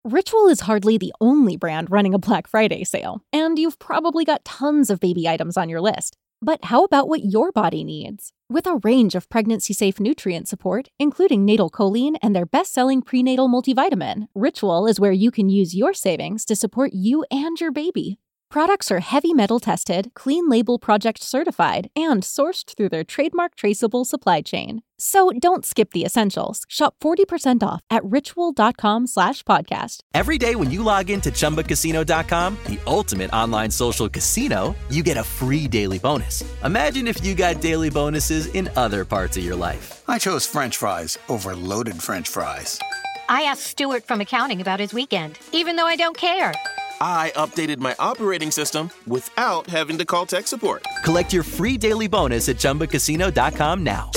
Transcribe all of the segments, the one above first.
Ritual is hardly the only brand running a Black Friday sale, and you've probably got tons of baby items on your list. But how about what your body needs? With a range of pregnancy-safe nutrient support, including Natal Choline and their best-selling prenatal multivitamin, Ritual is where you can use your savings to support you and your baby. Products are heavy metal tested, clean label project certified, and sourced through their trademark traceable supply chain. So don't skip the essentials. Shop 40% off at ritual.com/podcast. Every day when you log into ChumbaCasino.com, the ultimate online social casino, you get a free daily bonus. Imagine if you got daily bonuses in other parts of your life. I chose French fries over loaded French fries. I asked Stuart from accounting about his weekend, even though I don't care. I updated my operating system without having to call tech support. Collect your free daily bonus at ChumbaCasino.com now.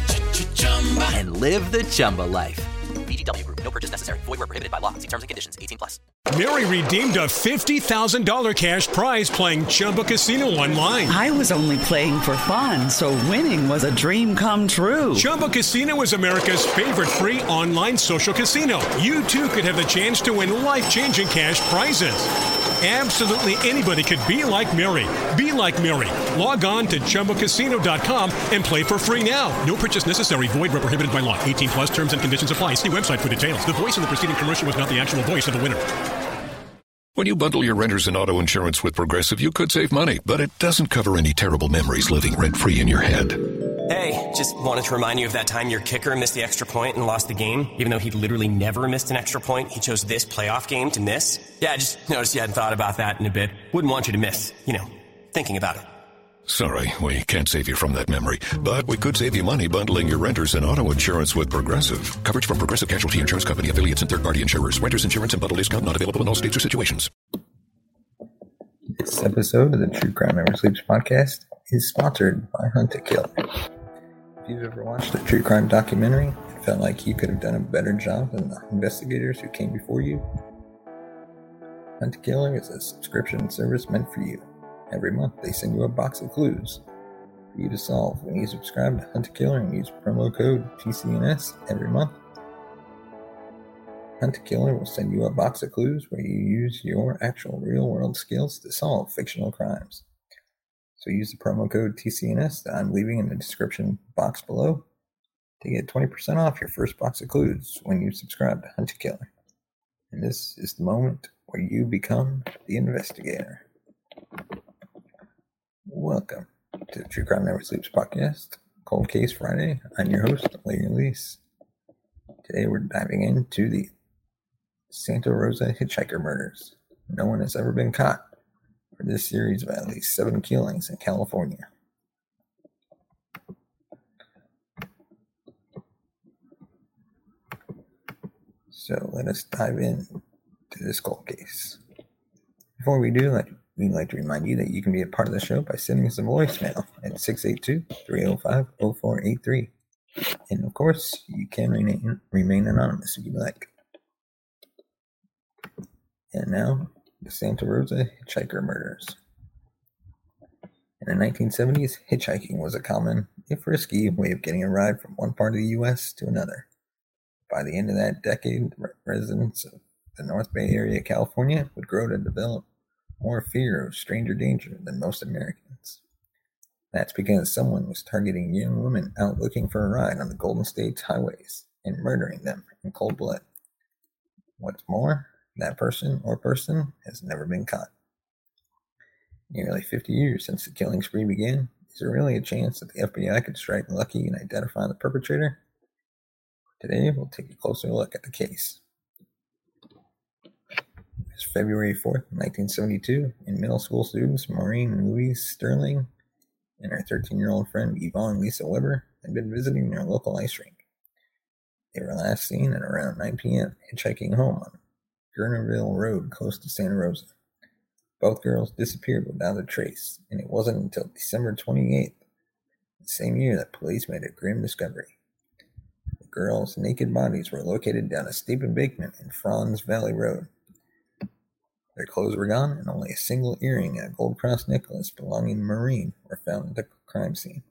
And live the Chumba life. VGW Group. No purchase necessary. Void where prohibited by law. See terms and conditions. 18+. Mary redeemed a $50,000 cash prize playing Chumba Casino online. I was only playing for fun, so winning was a dream come true. Chumba Casino is America's favorite free online social casino. You, too, could have the chance to win life-changing cash prizes. Absolutely anybody could be like Mary. Be like Mary. Log on to ChumbaCasino.com and play for free now. No purchase necessary. Void where prohibited by law. 18+ terms and conditions apply. See website for details. The voice in the preceding commercial was not the actual voice of the winner. When you bundle your renters and auto insurance with Progressive, you could save money, but it doesn't cover any terrible memories living rent-free in your head. Hey, just wanted to remind you of that time your kicker missed the extra point and lost the game. Even though he'd literally never missed an extra point, he chose this playoff game to miss. Yeah, I just noticed you hadn't thought about that in a bit. Wouldn't want you to miss, thinking about it. Sorry, we can't save you from that memory, but we could save you money bundling your renters and auto insurance with Progressive. Coverage from Progressive Casualty Insurance Company, affiliates, and third-party insurers. Renters insurance and bundle discount not available in all states or situations. This episode of the True Crime Never Sleeps podcast is sponsored by Hunt to Kill. If you've ever watched a true crime documentary and felt like you could have done a better job than the investigators who came before you, Hunt to Killer is a subscription service meant for you. Every month, they send you a box of clues for you to solve when you subscribe to Hunt to Killer and use promo code TCNS every month. Hunt to Killer will send you a box of clues where you use your actual real-world skills to solve fictional crimes. So use the promo code TCNS that I'm leaving in the description box below to get 20% off your first box of clues when you subscribe to Hunt to Killer. And this is the moment where you become the investigator. Welcome to the True Crime Never Sleeps podcast, Cold Case Friday. I'm your host, Larry Lease. Today we're diving into the Santa Rosa hitchhiker murders. No one has ever been caught for this series of at least 7 killings in California. So let us dive in to this cold case. Before we do, we'd like to remind you that you can be a part of the show by sending us a voicemail at 682-305-0483. And of course, you can remain anonymous if you like. And now, the Santa Rosa hitchhiker murders. In the 1970s, hitchhiking was a common, if risky, way of getting a ride from one part of the U.S. to another. By the end of that decade, residents of the North Bay Area of California would grow to develop more fear of stranger danger than most Americans. That's because someone was targeting young women out looking for a ride on the Golden State highways and murdering them in cold blood. What's more, that person or person has never been caught. Nearly 50 years since the killing spree began, is there really a chance that the FBI could strike lucky and identify the perpetrator? Today, we'll take a closer look at the case. It's February 4th, 1972, and middle school students Maureen and Louise Sterling and her 13-year-old friend Yvonne Lisa Weber had been visiting their local ice rink. They were last seen at around 9 p.m. hitchhiking home on Gurneyville Road close to Santa Rosa. Both girls disappeared without a trace, and it wasn't until December 28th, the same year, that police made a grim discovery. The girls' naked bodies were located down a steep embankment in Franz Valley Road. Their clothes were gone, and only a single earring and a gold cross necklace belonging to Maureen were found at the crime scene.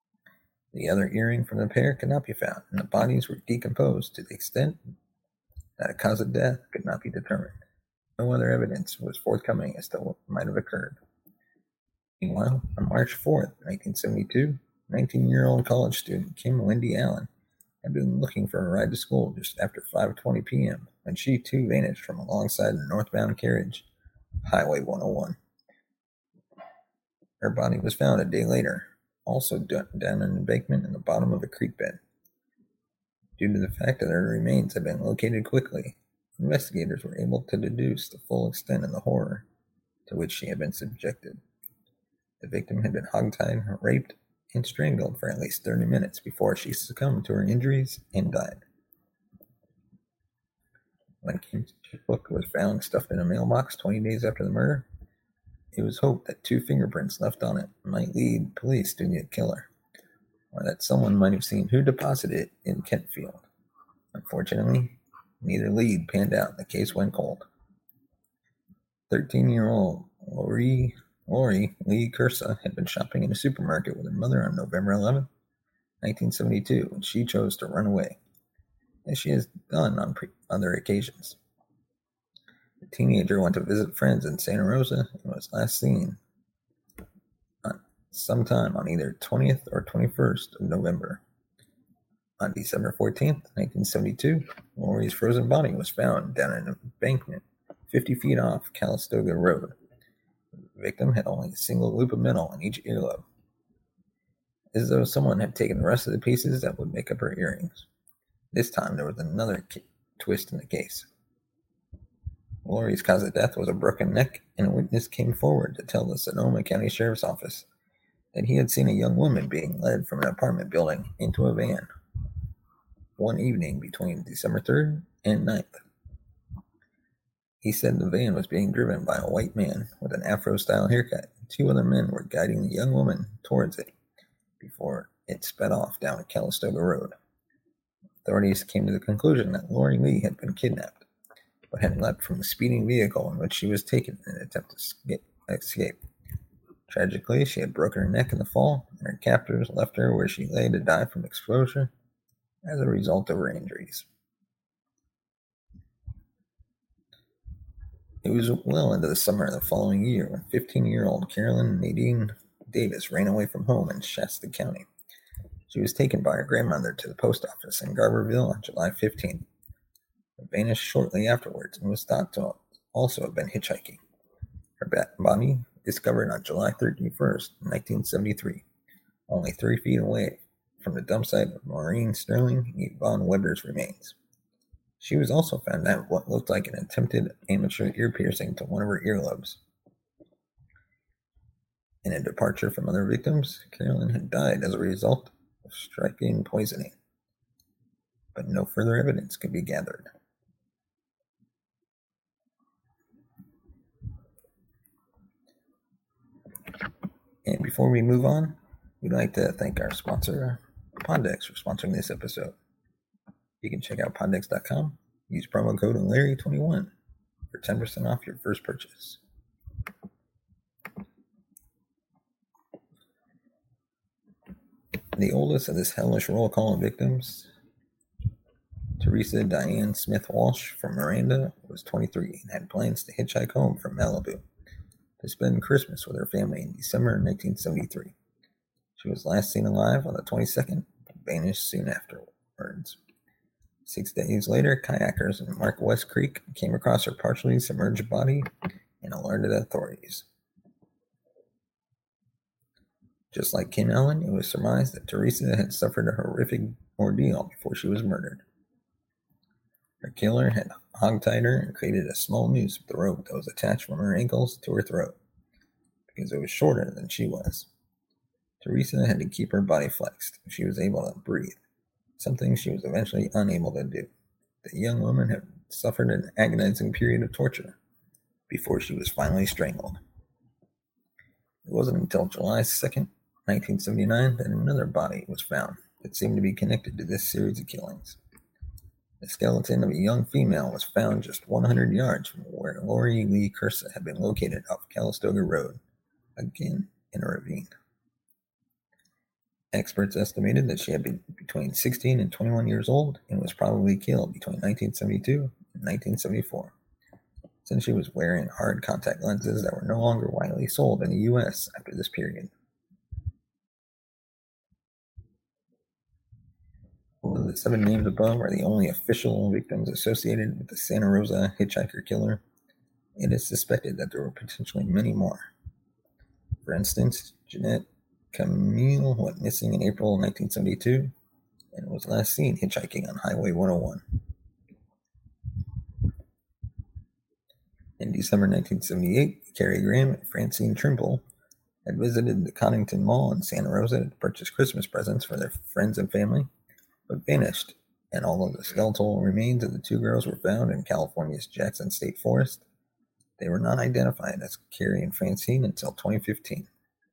The other earring from the pair could not be found, and the bodies were decomposed to the extent that a cause of death could not be determined. No other evidence was forthcoming as to what might have occurred. Meanwhile, on March 4th, 1972, 19-year-old college student Kim Wendy Allen had been looking for a ride to school just after 5:20 p.m. when she too vanished from alongside the northbound carriage, Highway 101. Her body was found a day later, also down an embankment in the bottom of a creek bed. Due to the fact that her remains had been located quickly, investigators were able to deduce the full extent of the horror to which she had been subjected. The victim had been hogtied, raped, and strangled for at least 30 minutes before she succumbed to her injuries and died. When Kim's checkbook was found stuffed in a mailbox 20 days after the murder, it was hoped that 2 fingerprints left on it might lead police to the killer, or that someone might have seen who deposited it in Kentfield. Unfortunately, neither lead panned out and the case went cold. 13-year-old Lori Lee Kursa had been shopping in a supermarket with her mother on November 11, 1972, when she chose to run away, as she has done on other occasions. The teenager went to visit friends in Santa Rosa and was last seen sometime on either 20th or 21st of November. On December 14th, 1972, Lori's frozen body was found down an embankment 50 feet off Calistoga Road. The victim had only a single loop of metal in each earlobe, as though someone had taken the rest of the pieces that would make up her earrings. This time there was another twist in the case. Lori's cause of death was a broken neck, and a witness came forward to tell the Sonoma County Sheriff's Office that he had seen a young woman being led from an apartment building into a van one evening between December 3rd and 9th. He said the van was being driven by a white man with an Afro-style haircut. 2 other men were guiding the young woman towards it before it sped off down Calistoga Road. Authorities came to the conclusion that Lori Lee had been kidnapped, but had leapt from the speeding vehicle in which she was taken in an attempt to escape. Tragically, she had broken her neck in the fall, and her captors left her where she lay to die from exposure as a result of her injuries. It was well into the summer of the following year when 15-year-old Carolyn Nadine Davis ran away from home in Shasta County. She was taken by her grandmother to the post office in Garberville on July 15th, but vanished shortly afterwards and was thought to also have been hitchhiking. Her body discovered on July 31st, 1973, only 3 feet away from the dump site of Maureen Sterling and Yvonne Weber's remains. She was also found to have what looked like an attempted amateur ear piercing to one of her earlobes. In a departure from other victims, Carolyn had died as a result of strychnine poisoning, but no further evidence could be gathered. And before we move on, we'd like to thank our sponsor, Pondex, for sponsoring this episode. You can check out Pondex.com, use promo code Larry21 for 10% off your first purchase. The oldest of this hellish roll call of victims, Teresa Diane Smith Walsh from Miranda, was 23 and had plans to hitchhike home from Malibu to spend Christmas with her family in December 1973. She was last seen alive on the 22nd, but vanished soon afterwards. 6 days later, kayakers in Mark West Creek came across her partially submerged body and alerted authorities. Just like Kim Allen, it was surmised that Teresa had suffered a horrific ordeal before she was murdered. Her killer had hogtied her and created a small noose with the rope that was attached from her ankles to her throat, because it was shorter than she was. Teresa had to keep her body flexed if she was able to breathe, something she was eventually unable to do. The young woman had suffered an agonizing period of torture before she was finally strangled. It wasn't until July 2nd, 1979, that another body was found that seemed to be connected to this series of killings. The skeleton of a young female was found just 100 yards from where Lori Lee Kursa had been located off Calistoga Road, again in a ravine. Experts estimated that she had been between 16 and 21 years old and was probably killed between 1972 and in 1974, since she was wearing hard contact lenses that were no longer widely sold in the U.S. after this period. Although the 7 names above are the only official victims associated with the Santa Rosa hitchhiker killer, it is suspected that there were potentially many more. For instance, Jeanette Camille went missing in April 1972 and was last seen hitchhiking on Highway 101. In December 1978, Cary Graham and Francine Trimble had visited the Connington Mall in Santa Rosa to purchase Christmas presents for their friends and family, but vanished, and although the skeletal remains of the 2 girls were found in California's Jackson State Forest, they were not identified as Cary and Francine until 2015.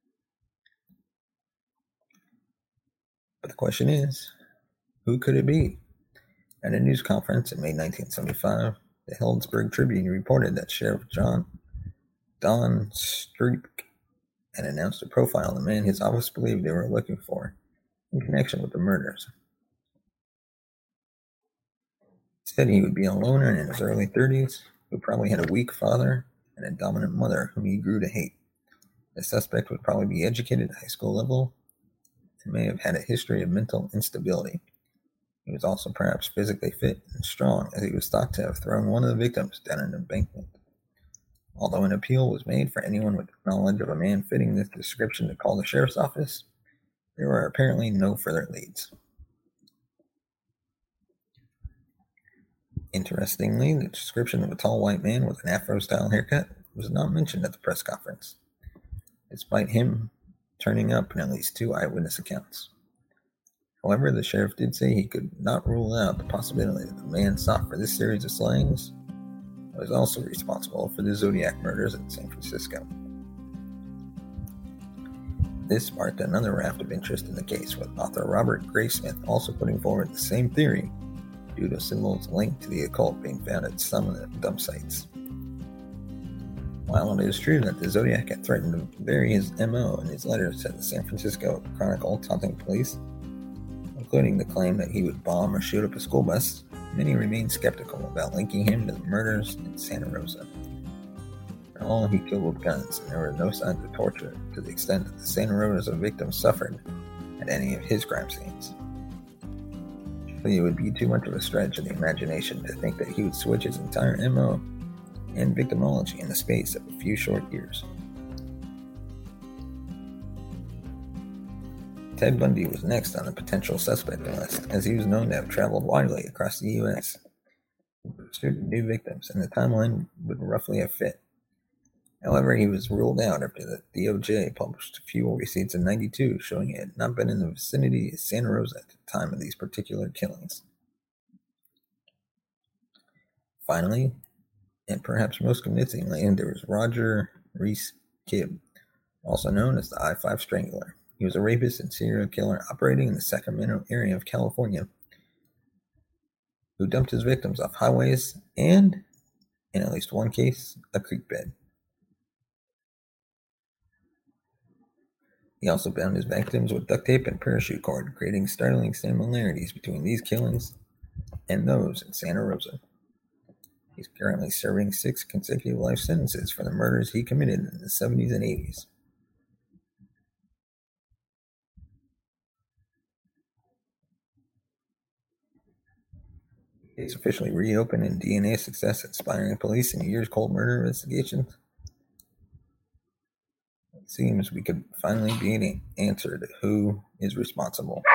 But the question is, who could it be? At a news conference in May 1975, the Healdsburg Tribune reported that Sheriff Don Streak had announced a profile of the man his office believed they were looking for in connection with the murders. He said he would be a loner in his early 30s, who probably had a weak father and a dominant mother whom he grew to hate. The suspect would probably be educated at high school level and may have had a history of mental instability. He was also perhaps physically fit and strong, as he was thought to have thrown one of the victims down an embankment. Although an appeal was made for anyone with knowledge of a man fitting this description to call the sheriff's office, there were apparently no further leads. Interestingly, the description of a tall white man with an afro-style haircut was not mentioned at the press conference, despite him turning up in at least 2 eyewitness accounts. However, the sheriff did say he could not rule out the possibility that the man sought for this series of slayings was also responsible for the Zodiac murders in San Francisco. This sparked another raft of interest in the case, with author Robert Graysmith also putting forward the same theory due to symbols linked to the occult being found at some of the dump sites. While it is true that the Zodiac had threatened to vary his MO in his letters to the San Francisco Chronicle taunting police, including the claim that he would bomb or shoot up a school bus, many remain skeptical about linking him to the murders in Santa Rosa. For all, he killed with guns, and there were no signs of torture to the extent that the Santa Rosa victims suffered at any of his crime scenes. It would be too much of a stretch of the imagination to think that he would switch his entire MO and victimology in the space of a few short years. Ted Bundy was next on the potential suspect list, as he was known to have traveled widely across the U.S. in pursuit of new victims, and the timeline would roughly have fit. However, he was ruled out after the DOJ published fuel receipts in '92 showing he had not been in the vicinity of Santa Rosa at the time of these particular killings. Finally, and perhaps most convincingly, there was Roger Reese Kibb, also known as the I-5 Strangler. He was a rapist and serial killer operating in the Sacramento area of California, who dumped his victims off highways and, in at least one case, a creek bed. He also bound his victims with duct tape and parachute cord, creating startling similarities between these killings and those in Santa Rosa. He's currently serving 6 consecutive life sentences for the murders he committed in the 70s and 80s. The case officially reopened in DNA success, inspiring police in years cold murder investigations. It seems we could finally be an answer to who is responsible.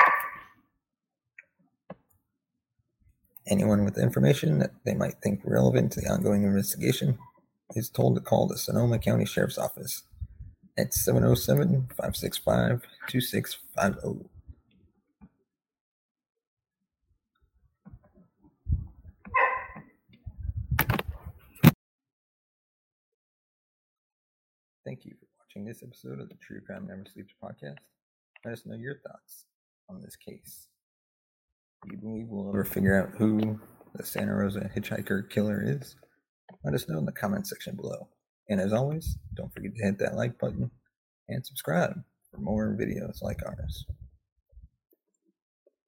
Anyone with information that they might think relevant to the ongoing investigation is told to call the Sonoma County Sheriff's Office at 707-565-2650. Thank you for watching this episode of the True Crime Never Sleeps podcast. Let us know your thoughts on this case. Do you believe we'll ever figure out who the Santa Rosa hitchhiker killer is? Let us know in the comments section below. And as always, don't forget to hit that like button and subscribe for more videos like ours.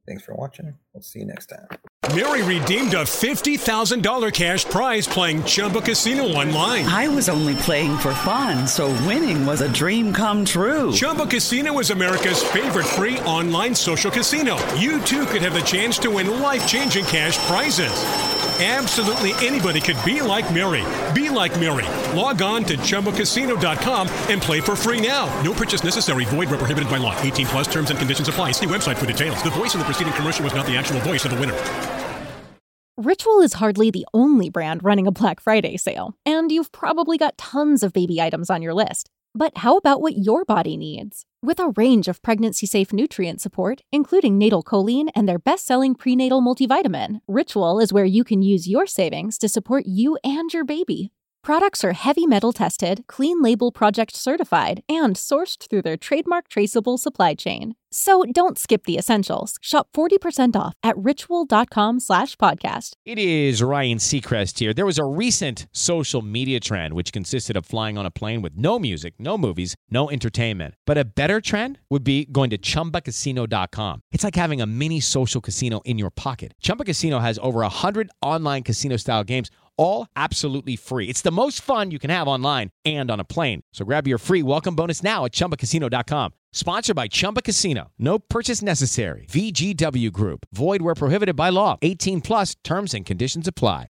Thanks for watching. We'll see you next time. Mary redeemed a $50,000 cash prize playing Chumba Casino online. I was only playing for fun, so winning was a dream come true. Chumba Casino is America's favorite free online social casino. You too could have the chance to win life-changing cash prizes. Absolutely anybody could be like Mary. Be like Mary. Log on to ChumbaCasino.com and play for free now. No purchase necessary. Void where prohibited by law. 18 plus terms and conditions apply. See website for details. The voice in the preceding commercial was not the actual voice of the winner. Ritual is hardly the only brand running a Black Friday sale, and you've probably got tons of baby items on your list. But how about what your body needs? With a range of pregnancy-safe nutrient support, including natal choline and their best-selling prenatal multivitamin, Ritual is where you can use your savings to support you and your baby. Products are heavy metal tested, clean label project certified, and sourced through their trademark traceable supply chain. So don't skip the essentials. Shop 40% off at ritual.com/podcast. It is Ryan Seacrest here. There was a recent social media trend which consisted of flying on a plane with no music, no movies, no entertainment. But a better trend would be going to ChumbaCasino.com. It's like having a mini social casino in your pocket. Chumba Casino has over 100 online casino-style games, all absolutely free. It's the most fun you can have online and on a plane. So grab your free welcome bonus now at ChumbaCasino.com. Sponsored by Chumba Casino. No purchase necessary. VGW Group. Void where prohibited by law. 18 plus terms and conditions apply.